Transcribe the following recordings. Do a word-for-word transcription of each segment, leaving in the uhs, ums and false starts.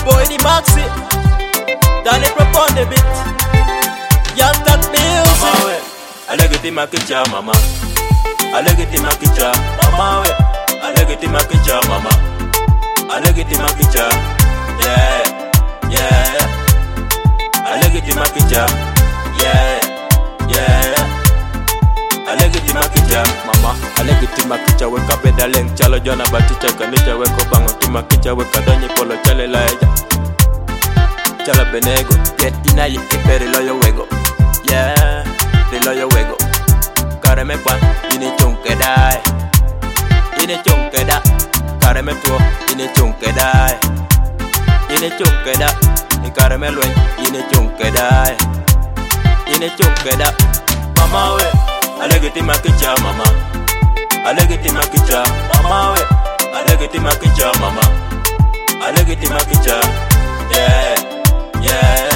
boy the Maxi, Danny propon the beat. Young Thug music. Mama we, I like it in my kitchen, mama. I like it in my kitchen, mama we. I like it in my kitchen, mama. I like it in my kitchen, yeah, yeah. I like it in my kitchen, yeah, yeah. I like it in my kitchen, mama. I like it in my kitchen. Wake up with a link, chalo jona baticha kanija. Wake up bango to my kitchen. Wake up donyi polo chale laeja. Chala benego, get ina ye kiperi loyo wego. Yeah, the loyo wego. Kareme kwan, ini chunke dai. Ini chunke da. Kareme tuo, ini chunke dai. Ini chunke da. Ni kareme luen, ini chunke dai. Ini chunke da. Mama we, I like it in my kitchen, mama. I like it in my kitchen, mama we. I like it in my kitchen, mama. I like it in my kitchen, yeah, yeah.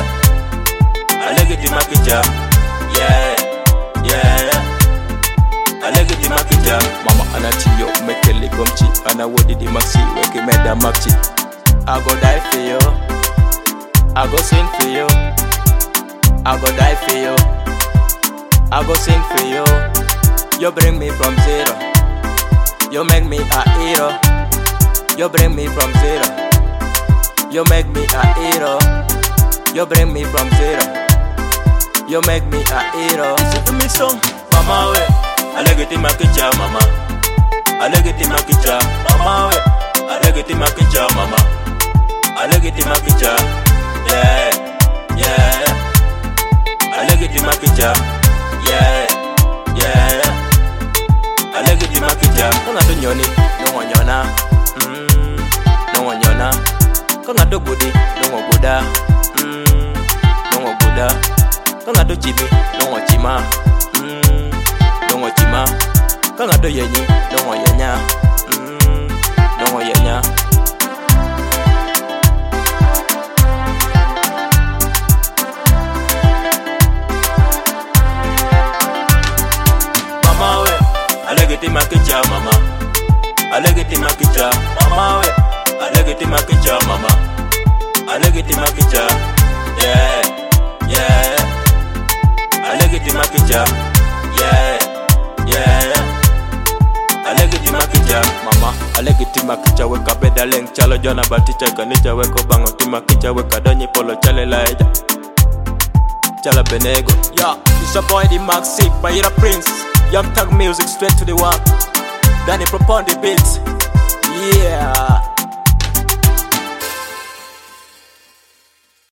I like it in my kitchen, yeah, yeah. I like it in my kitchen, mama. Anatiyo mekele gomchi, ana wodi di maxi, weke meda maxi. I go die for you, I go sing for you, I go die for you, I go sing for you. You bring me from zero, you make me a hero. You bring me from zero, you make me a hero. You bring me from zero, you make me a hero. Listen to me song, mama we. I like it in my kitchen, mama. I like it in my kitchen, mama we. I like it in my kitchen, mama. I like it in my kitchen, yeah, yeah. I like it in my kitchen, yeah, yeah. I like it in my kitchen. Kung ato nyoni, nungo nyona. Mm, nungo nyona. Kung ato gudi, nungo guda. Mm, nungo guda. Kung ato chibi, nungo chima. Mm, nungo chima. Kung ato yenyi, nungo yenya. Mm, nungo yenya. Mama we, I like it in my kitchen, mama. I like it in my kitchen, mama we. I like it in my kitchen, mama. I like it in my kitchen, yeah, yeah. I like it in my kitchen, yeah, yeah. I like it in my kitchen, mama. I like it in my kitchen. Wake up with a link, chalo jona baticha kanija. Wake up bango to my kitchen. Wake up donyi polo chale laeja. Chala benego, yeah. It's your boy the Maxi, Bayira Prince. Young Thug music, straight to the one. Danny propon the beats.